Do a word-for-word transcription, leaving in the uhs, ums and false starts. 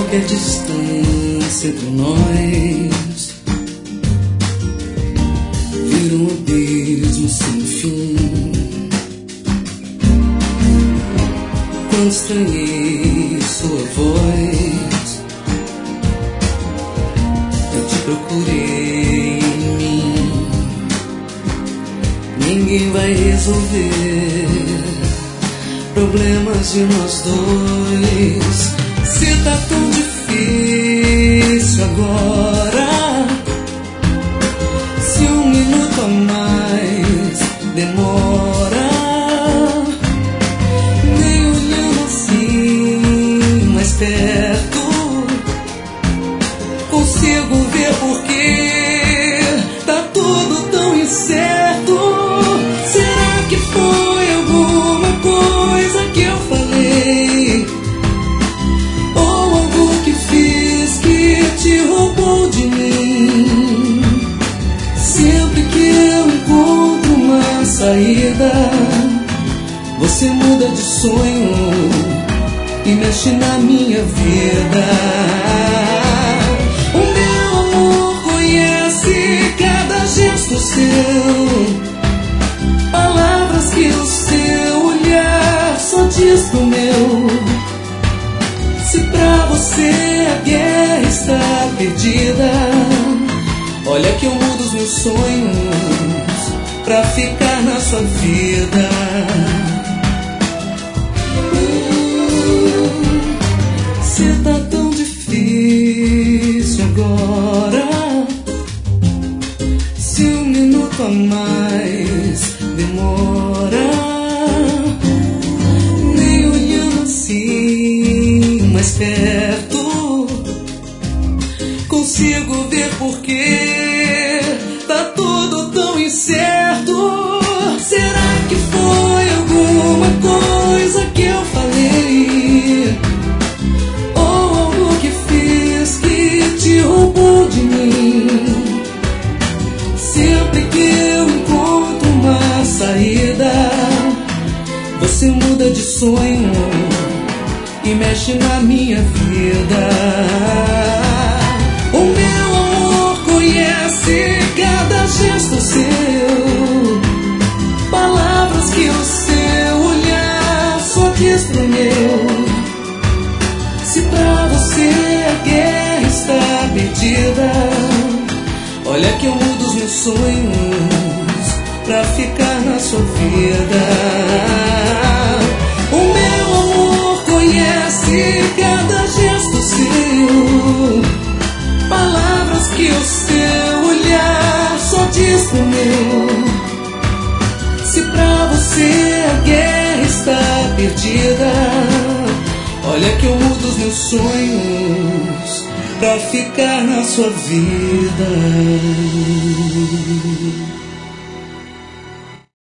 qualquer distância entre nós vira um abismo sem fim. Quando estranhei sua voz, eu te procurei em mim. Ninguém vai resolver problemas de nós dois. Se tá tão difícil agora, se um minuto a mais demora, nem olhando assim mais perto consigo ver porque tá tudo tão incerto. Será que foi alguma coisa que eu falei, ou algo que fiz que te roubou de mim? Sempre que eu encontro uma saída, você muda de sonho e mexe na minha vida. O meu amor conhece cada gesto seu, palavras que o seu olhar só diz pro meu. Se pra você a guerra está perdida, olha que eu mudo os meus sonhos pra ficar na sua vida. Hum, se tá tão difícil agora, se um minuto a mais demora, nem olhando assim mais perto consigo ver porque tá tudo tão incerto. Será que foi alguma coisa que eu falei, ou algo que fiz que te roubou de mim? Sempre que eu encontro uma saída, você muda de sonho e mexe na minha vida. O meu amor conhece cada gesto seu, palavras que o seu olhar só diz pro meu. Se pra você a guerra está perdida, olha que eu mudo os meus sonhos pra ficar na sua vida. O meu amor conhece cada gesto seu, palavras que o seu olhar só diz pro meu. Se pra você a guerra está perdida, olha que eu mudo os meus sonhos pra ficar na sua vida.